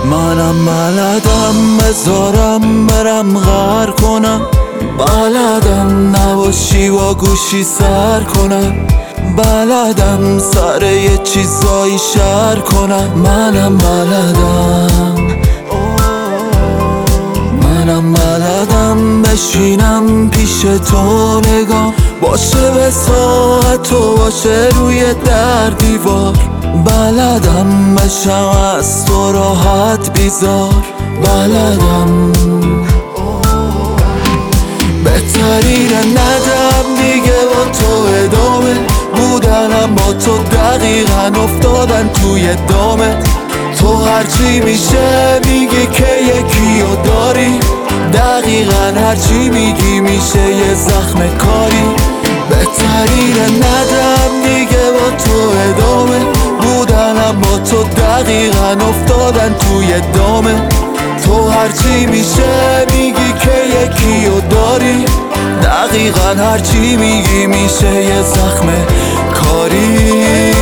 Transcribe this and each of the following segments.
منم بلدم بذارم برم غر کنم، بلدم نباشی و گوشی سر کنم، بلدم سر یه چیزایی شر کنم. منم بلدم بشینم پیش تو نگاه باشه به ساعت و باشه روی در دیوار، بلدم بشم از تو راحت بیزار، بلدم بهترین ندم دیگه با تو ادامه بودنم، با تو دقیقا افتادن توی دامت. تو هرچی میشه میگی که یکیو داری، دقیقا هرچی میگی میشه یه زخم کاری. بهترین ندم دیگه با تو ادامه بودنم، با تو دقیقا افتادن توی دامت. تو هرچی میشه میگی که یکیو داری، دقیقا هرچی میگی میشه یه زخم کاری.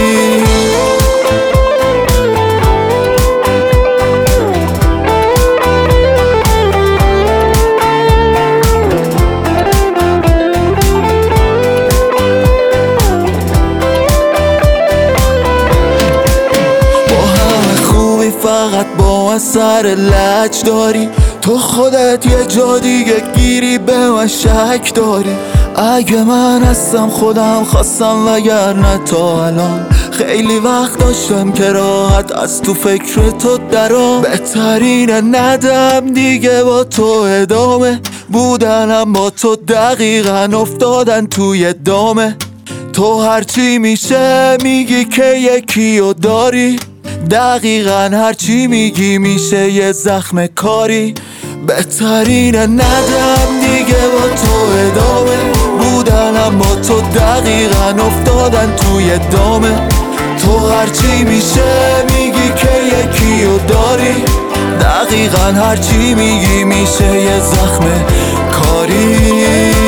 فقط با من سر لج داری، تو خودت یه جا دیگه گیری به من شک داری. اگه من هستم خودم خواستم وگرنه تا الان خیلی وقت داشتم که راحت از تو فکر تو درام. بهترین ندم دیگه با تو ادامه بودنم، با تو دقیقا افتادن توی دامه. تو هرچی میشه میگی که یکیو داری، دقیقا هرچی میگی میشه یه زخم کاری. بهترین ندم دیگه با تو ادامه بودنم، با تو دقیقا افتادن توی دامه. تو هرچی میشه میگی که یکیو داری، دقیقا هرچی میگی میشه یه زخم کاری.